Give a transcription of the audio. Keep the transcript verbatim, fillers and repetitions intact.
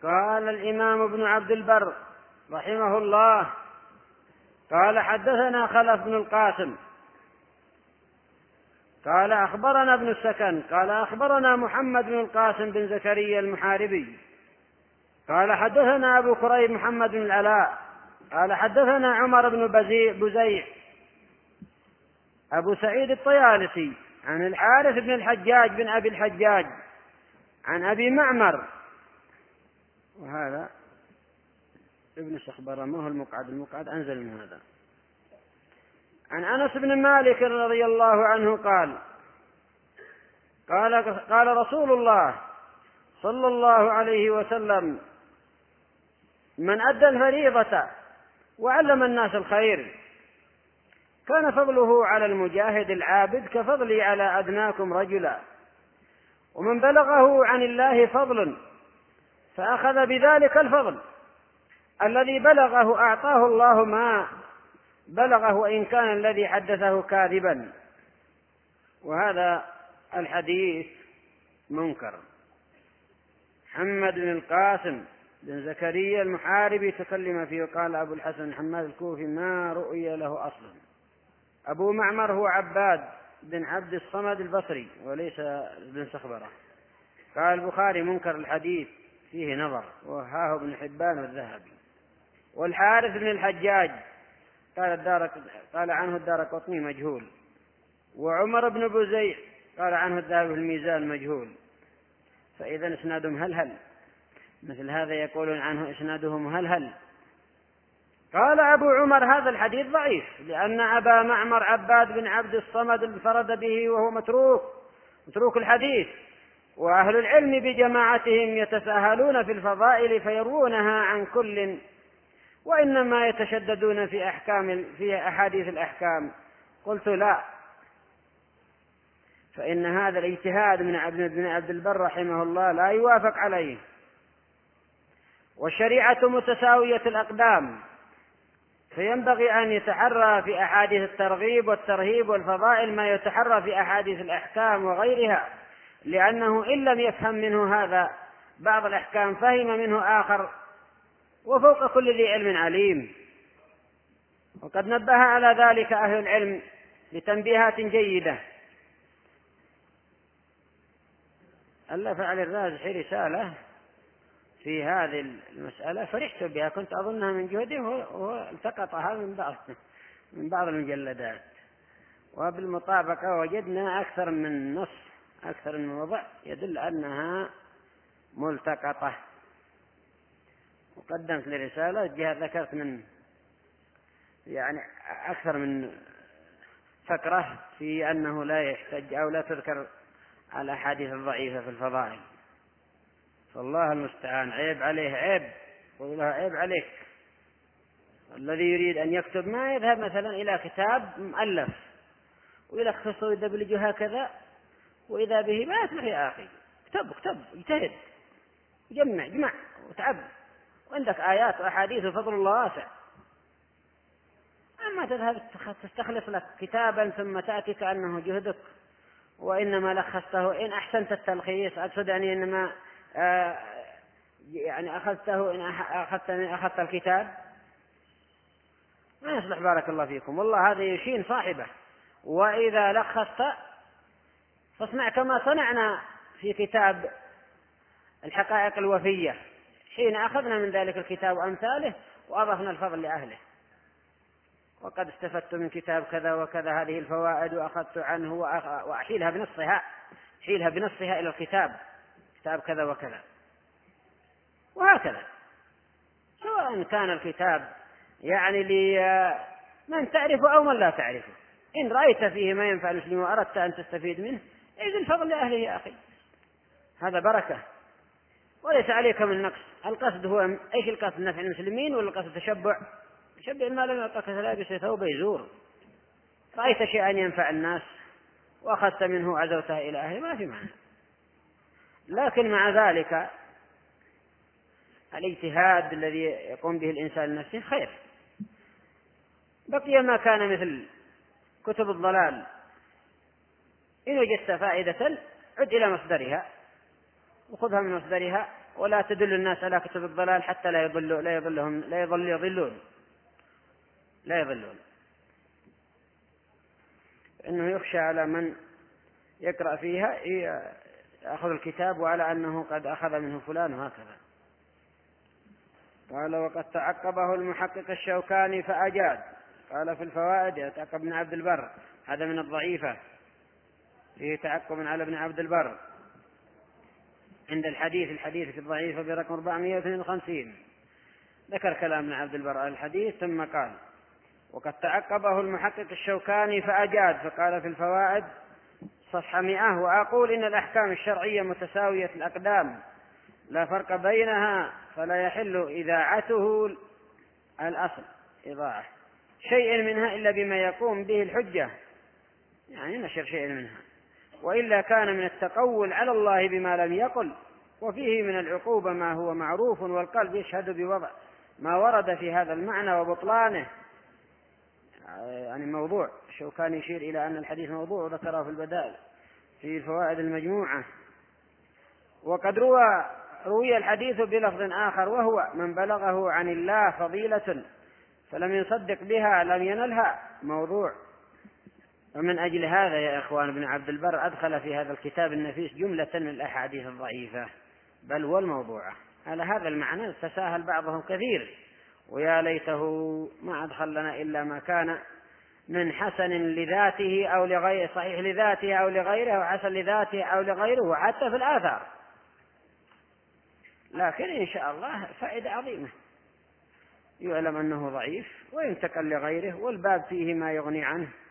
قال الإمام ابن عبد البر رحمه الله قال حدثنا خلف بن القاسم قال أخبرنا ابن السكن قال أخبرنا محمد بن القاسم بن زكريا المحاربي قال حدثنا أبو كريب محمد بن العلاء قال حدثنا عمر بن بزيع أبو سعيد الطيالسي عن الحارث بن الحجاج بن أبي الحجاج عن أبي معمر، وهذا ابن سخبرة ما هو المقعد، المقعد أنزل من هذا، عن أنس بن مالك رضي الله عنه قال قال قال رسول الله صلى الله عليه وسلم: من أدى الفريضة وعلم الناس الخير كان فضله على المجاهد العابد كفضلي على أدناكم رجلا، ومن بلغه عن الله فضل فأخذ بذلك الفضل الذي بلغه أعطاه الله ما بلغه وإن كان الذي حدثه كاذبا. وهذا الحديث منكر. محمد بن القاسم بن زكريا المحاربي تكلم فيه وقال أبو الحسن حماد الكوفي ما رؤي له أصل. أبو معمر هو عباد بن عبد الصمد البصري وليس بن سخبرة. قال البخاري منكر الحديث فيه نظر، وهاه ابن حبان والذهبي. والحارث بن الحجاج قال الدار قال عنه الدارقطني مجهول. وعمر بن بزيع قال عنه الذهبي في الميزان مجهول. فإذا إسنادهم هلهل، مثل هذا يقولون عنه إسناده مهلهل. قال أبو عمر هذا الحديث ضعيف لأن أبا معمر عباد بن عبد الصمد انفرد به وهو متروك متروك الحديث، وأهل العلم بجماعتهم يتساهلون في الفضائل فيروونها عن كل، وإنما يتشددون في أحكام في أحاديث الأحكام. قلت لا، فإن هذا الاجتهاد من ابن عبد البر رحمه الله لا يوافق عليه. والشريعة متساوية الأقدام، فينبغي أن يتحرى في أحاديث الترغيب والترهيب والفضائل ما يتحرى في أحاديث الأحكام وغيرها، لأنه إن لم يفهم منه هذا بعض الأحكام فهم منه آخر، وفوق كل ذي علم عليم. وقد نبه على ذلك أهل العلم لتنبيهات جيدة. ألف علي الرازحي رسالة في هذه المسألة فرحت بها، كنت أظنها من جهده والتقطها من بعض من بعض المجلدات، وبالمطابقة وجدنا أكثر من نص أكثر من وضع يدل أنها ملتقطة. وقدمت لرسالة جهة ذكرت من يعني أكثر من فقرة في أنه لا يحتج أو لا تذكر الأحاديث الضعيفة في الفضائل. فالله المستعان، عيب عليه عيب، قل له عيب عليك. الذي يريد أن يكتب ما يذهب مثلا إلى كتاب مؤلف ويلخصه ويدبلجه هكذا، وإذا به ما يسمح يا أخي. اكتب اكتب اجتهد جمع جمع وتعب، وعندك آيات وأحاديث وفضل الله واسع. أما تذهب تستخلص لك كتابا ثم تأتي كأنه جهدك، وإنما لخصته إن أحسنت التلخيص، أقصد يعني إنما آه يعني أخذته إن أخذت أخذت الكتاب ما يصلح. بارك الله فيكم، والله هذا يشين صاحبه. وإذا لخصت فاصنع كما صنعنا في كتاب الحقائق الوفية، حين أخذنا من ذلك الكتاب وأمثاله وأضفنا الفضل لأهله، وقد استفدت من كتاب كذا وكذا هذه الفوائد وأخذت عنه وأحيلها بنصها حيلها بنصها إلى الكتاب، كتاب كذا وكذا، وهكذا. سواء كان الكتاب يعني لمن تعرفه أو من لا تعرفه، إن رأيت فيه ما ينفع المسلم وأردت أن تستفيد منه إذن الفضل لأهله يا أخي، هذا بركة وليس عليك من نقص. القصد هو إيش القصد؟ نفع المسلمين ولا القصد تشبع؟ تشبع ما لم يعطك ثلاث ثوب يزور. رأيت شيئا ينفع الناس وأخذت منه عزوته إلى أهله ما في معنى. لكن مع ذلك الاجتهاد الذي يقوم به الإنسان لنفسه خير. بقي ما كان مثل كتب الضلال، إن وجدت فائدة عد إلى مصدرها وخذها من مصدرها ولا تدل الناس على كتب الضلال حتى لا يضلوا لا يضلهم لا يضل يضلون لا يضلون إنه يخشى على من يقرأ فيها يأخذ الكتاب وعلى أنه قد أخذ منه فلان وهكذا. قال وقد تعقبه المحقق الشوكاني فأجاد. قال في الفوائد يتعقب ابن عبد البر، هذا من الضعيفة، فيه تعقب على ابن عبد البر عند الحديث الحديث في الضعيفة برقم أربعمائة واثنين وخمسين. ذكر كلام ابن عبد البر على الحديث ثم قال وقد تعقبه المحقق الشوكاني فأجاد، فقال في الفوائد صفحة مئة وأقول إن الأحكام الشرعية متساوية الأقدام لا فرق بينها، فلا يحل إذاعته الأصل إضاعة شيء منها إلا بما يقوم به الحجة، يعني نشر شيء منها، وإلا كان من التقول على الله بما لم يقل، وفيه من العقوبة ما هو معروف والقلب يشهد بوضع ما ورد في هذا المعنى وبطلانه. يعني موضوع الشوكان يشير إلى أن الحديث موضوع وذكره في البدائل في الفوائد المجموعة. وقد روى روي الحديث بلفظ آخر وهو من بلغه عن الله فضيلة فلم يصدق بها لم ينلها موضوع. ومن أجل هذا يا إخوان ابن عبد البر أدخل في هذا الكتاب النفيس جملة من الأحاديث الضعيفة بل والموضوعة. على هذا المعنى تساهل بعضهم كثير، ويا ليته ما أدخل لنا إلا ما كان من حسن لذاته أو لغيره، صحيح لذاته أو لغيره، وحسن لذاته أو لغيره، وحتى في الآثار. لكن إن شاء الله فائدة عظيمة، يعلم أنه ضعيف وينتقل لغيره، والباب فيه ما يغني عنه